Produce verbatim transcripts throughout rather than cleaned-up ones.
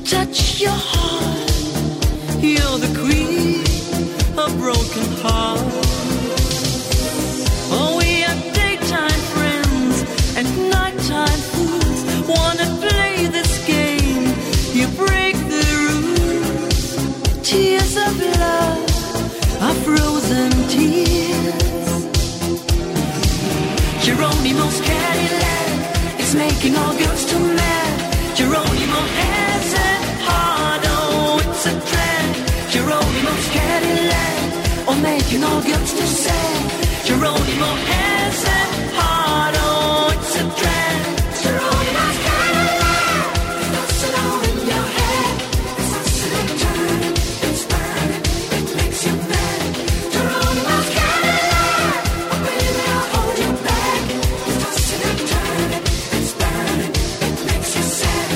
touch your heart. You're the queen of broken hearts. Oh, we are daytime friends and nighttime fools. Wanna play this game? You break the rules. Tears of love are frozen tears. Geronimo's Cadillac is making all girls too mad. Geronimo has a heart, oh, it's a drag. Geronimo's Cadillac, oh, making all girls too sad. Geronimo has a heart, oh, it's a drag. Geronimo's Cadillac, it's tossing all in your head. It's tossing and turning, it's burning, it makes you mad. Geronimo's Cadillac, oh baby, I'll hold you back. It's tossing and turning, it's burning, it makes you sad.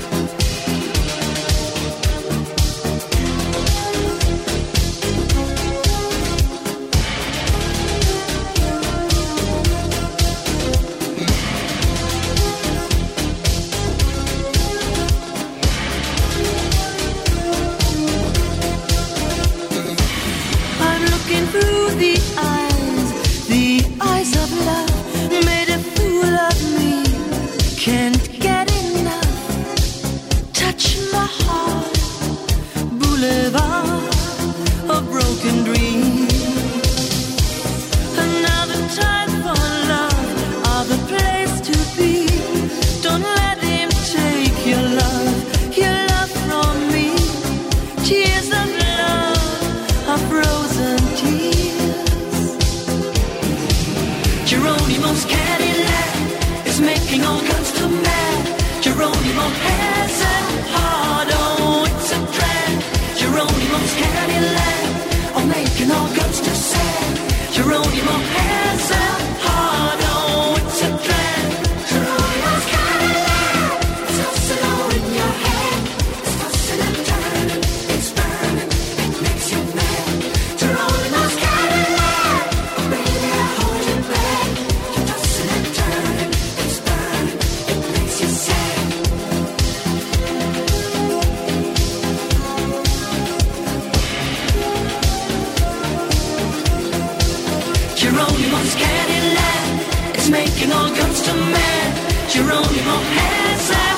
I'm looking through the eyes, the eyes of love, made a fool of me, can't get enough. Touch my heart, boulevard of broken dreams. Another time for love, other place to be. Don't let him take your love, your love from me. Tears of love are frozen tears. Geronimo's Cadillac is making all girls too mad. Geronimo has a heart, oh, it's a drag. Geronimo's Cadillac, oh, making all girls too sad. Geronimo has a heart, oh, it's a drag. Geronimo's Cadillac, it's tossing all in your head. It's tossing and turning, it's burning, it makes you mad. Geronimo's Cadillac, oh baby, I'll hold you back. You're tossing and turning, it's burning, it makes you sad. Geronimo's Cadillac, it's making all girls too mad. Geronimo has a